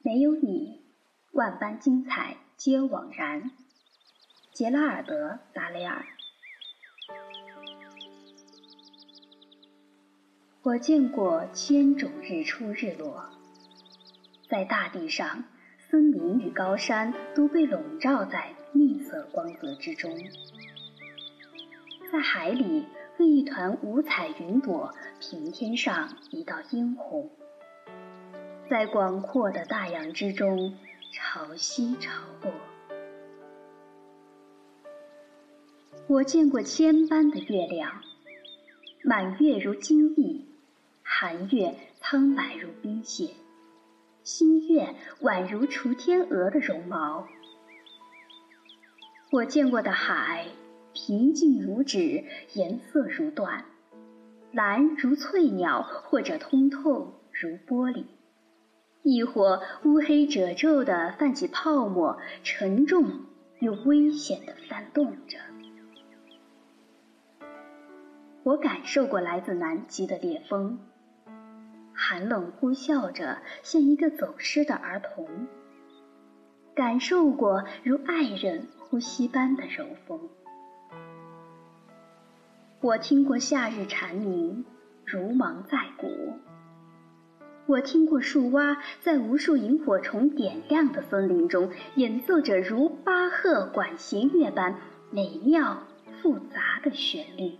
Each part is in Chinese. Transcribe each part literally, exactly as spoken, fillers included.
没有你，万般精彩皆枉然。杰拉尔德·达雷尔。我见过千种日出日落，在大地上，森林与高山都被笼罩在蜜色光泽之中。在海里，为一团五彩云朵平添上一道殷红。在广阔的大洋之中，潮汐潮落。我见过千般的月亮，满月如金翼，寒月苍白如冰屑，新月宛如雏天鹅的绒毛。我见过的海，平静如纸，颜色如缎，蓝如翠鸟，或者通透如玻璃，亦或乌黑褶皱地泛起泡沫，沉重又危险地翻动着。我感受过来自南极的烈风，寒冷呼啸着，像一个走失的儿童。感受过如爱人呼吸般的柔风。我听过夏日蝉鸣，如芒在骨。我听过树蛙在无数萤火虫点亮的森林中，演奏着如巴赫管弦乐般美妙复杂的旋律。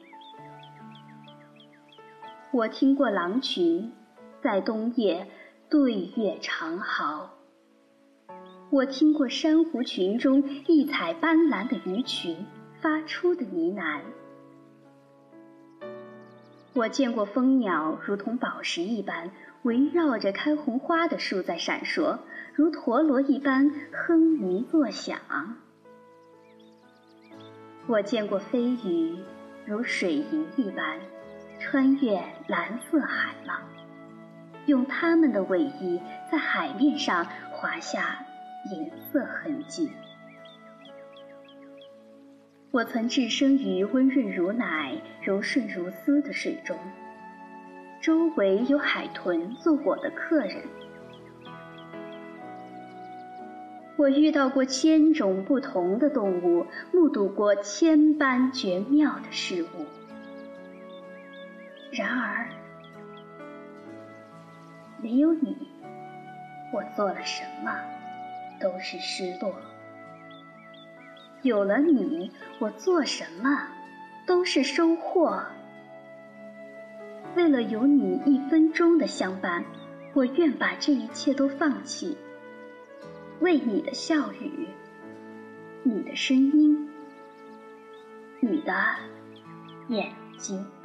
我听过狼群在冬夜对月长嚎。我听过珊瑚群中异彩斑斓的鱼群发出的呢喃。我见过蜂鸟如同宝石一般围绕着开红花的树在闪烁，如陀螺一般哼鸣作响。我见过飞鱼如水银一般穿越蓝色海浪，用它们的尾翼在海面上划下银色痕迹。我曾置身于温润如奶、柔顺如丝的水中，周围有海豚做我的客人。我遇到过千种不同的动物，目睹过千般绝妙的事物。然而，没有你，我做了什么都是失落。有了你，我做什么都是收获。为了有你一分钟的相伴，我愿把这一切都放弃。为你的笑语，你的声音，你的眼睛。